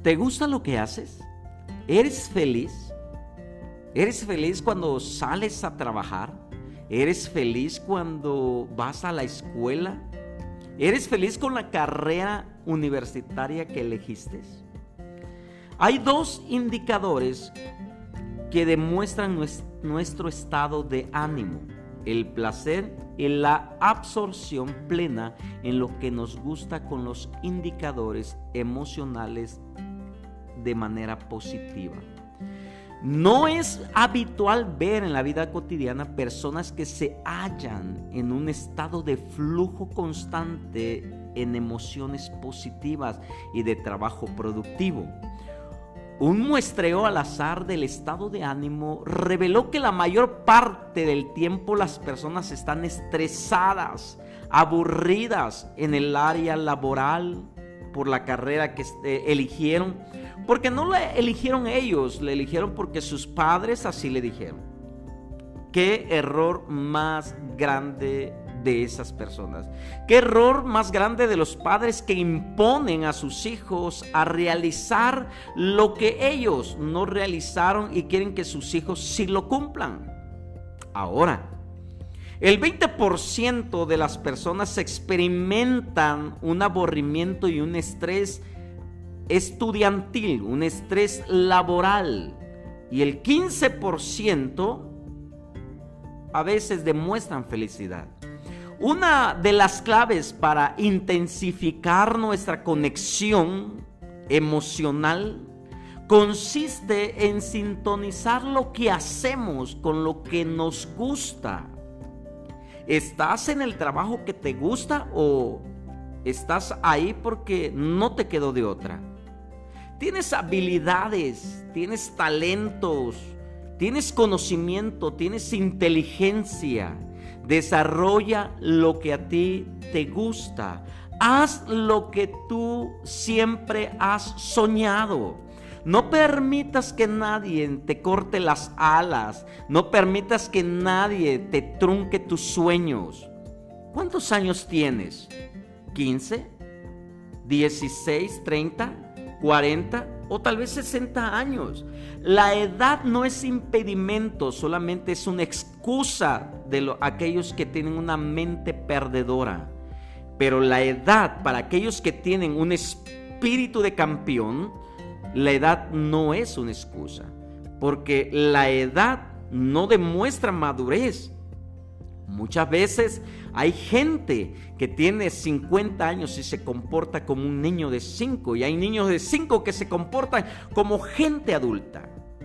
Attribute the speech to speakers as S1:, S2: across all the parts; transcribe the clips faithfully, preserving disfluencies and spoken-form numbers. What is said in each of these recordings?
S1: ¿Te gusta lo que haces? ¿Eres feliz? ¿Eres feliz cuando sales a trabajar? ¿Eres feliz cuando vas a la escuela? ¿Eres feliz con la carrera universitaria que elegiste? Hay dos indicadores que demuestran nuestro estado de ánimo: el placer y la absorción plena en lo que nos gusta, con los indicadores emocionales de manera positiva. No es habitual ver en la vida cotidiana personas que se hallan en un estado de flujo constante en emociones positivas y de trabajo productivo. Un muestreo al azar del estado de ánimo reveló que la mayor parte del tiempo las personas están estresadas, aburridas en el área laboral por la carrera que eh, eligieron, porque no la eligieron ellos, la eligieron porque sus padres así le dijeron. ¿Qué error más grande de esas personas? ¿Qué error más grande de los padres que imponen a sus hijos a realizar lo que ellos no realizaron y quieren que sus hijos sí lo cumplan? Ahora, el veinte por ciento de las personas experimentan un aburrimiento y un estrés estudiantil, un estrés laboral, y el quince por ciento a veces demuestran felicidad. Una de las claves para intensificar nuestra conexión emocional consiste en sintonizar lo que hacemos con lo que nos gusta. ¿Estás en el trabajo que te gusta o estás ahí porque no te quedó de otra? Tienes habilidades, tienes talentos, tienes conocimiento, tienes inteligencia. Desarrolla lo que a ti te gusta. Haz lo que tú siempre has soñado. No permitas que nadie te corte las alas. No permitas que nadie te trunque tus sueños. ¿Cuántos años tienes? ¿quince? ¿dieciséis? ¿treinta? ¿cuarenta? O tal vez sesenta años. La edad no es impedimento, solamente es una excusa de lo, aquellos que tienen una mente perdedora. Pero la edad, para aquellos que tienen un espíritu de campeón, la edad no es una excusa, porque la edad no demuestra madurez. Muchas veces hay gente que tiene cincuenta años y se comporta como un niño de cinco, y hay niños de cinco que se comportan como gente adulta.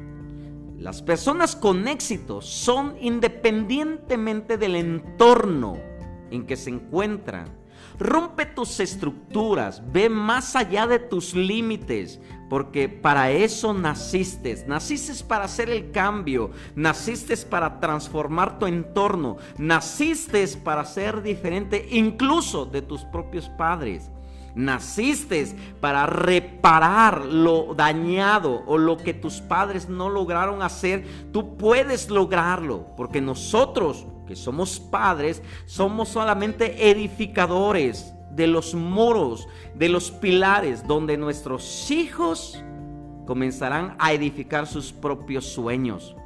S1: Las personas con éxito son independientemente del entorno en que se encuentran. Rompe tus estructuras, ve más allá de tus límites, porque para eso naciste. Naciste para hacer el cambio, naciste para transformar tu entorno, naciste para ser diferente incluso de tus propios padres. Naciste para reparar lo dañado o lo que tus padres no lograron hacer. Tú puedes lograrlo, porque nosotros que somos padres somos solamente edificadores de los muros, de los pilares donde nuestros hijos comenzarán a edificar sus propios sueños.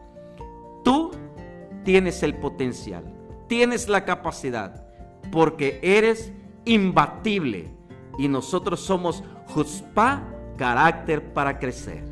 S1: Tú tienes el potencial, tienes la capacidad, porque eres imbatible. Y nosotros somos Jutzpah, carácter para crecer.